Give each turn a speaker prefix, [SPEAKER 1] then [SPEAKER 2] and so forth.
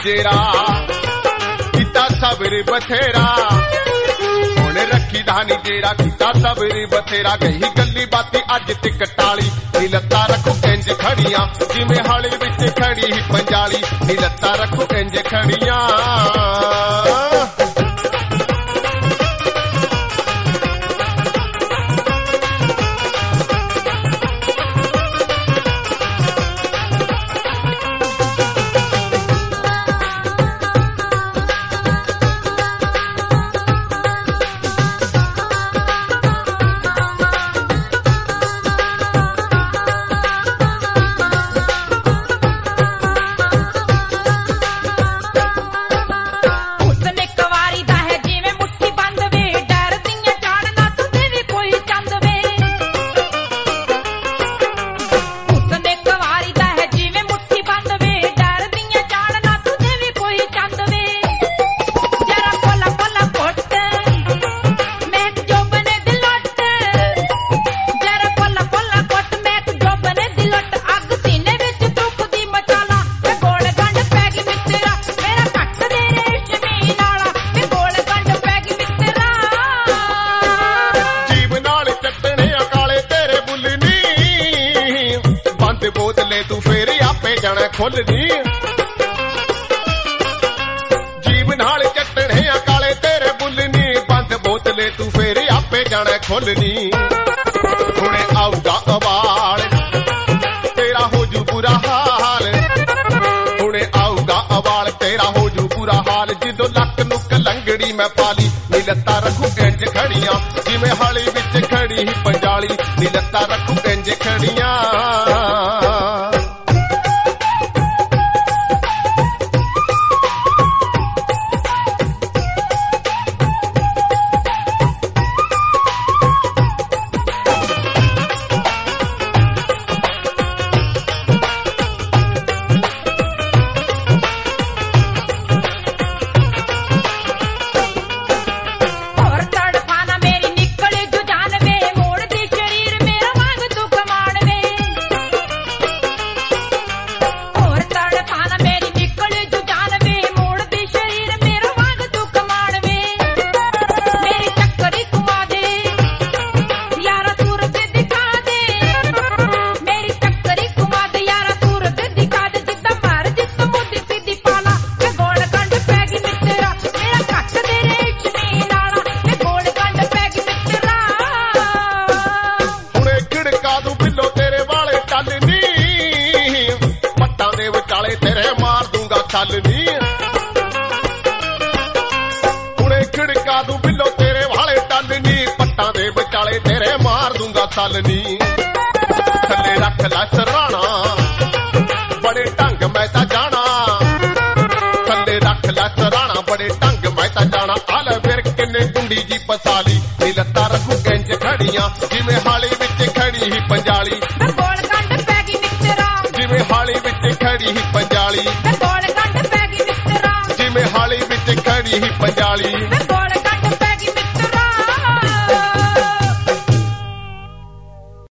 [SPEAKER 1] जेरा किता सबरी बथेरा हुण रखी धानी जेरा किता सबरी बथेरा गई गली बाती अज तिक टाली नी लत्ता रखो इंज खड़ियां जिवें हाले विच खड़ी ही पंजाली नी लत्ता रखो इंज खड़ियां बोतले तू फेर आपे जाना खोलनी जीव नाल चटणे काले तेरे बुलनी बंद बोतले तू फेर आपे जाना खोलनी हुणे आऊगा अवाल तेरा हो जू बुरा हाल हुणे आऊगा अवाल तेरा हो जू बुरा हाल जिदों लक नू कलंगड़ी मैं पाली नी लत्ता रखू इंज खड़ियां जिवें हाली विच खड़ी ही पंजाली नी लत्ता रखू इंज खड़ियां तेरे मार दूंगा छलनी हुणे खिड़का दू बिलो तेरे वाले टलनी पट्टा दे विचाले तेरे मार दूंगा छलनी थले रख लै सराणा बड़े ढंग मैं ता जाना थले रख लै सराणा बड़े ढंग मैं ता जाना आल फिर किन्ने कुंडी जी पसाली नी लत्ता रखू इंज खड़ियां जिवें हाली विच खड़ी ही पंजाली जिवें हाली विच खड़ी ही पंजाली जिवें हाली विच खड़ी ही पंजाली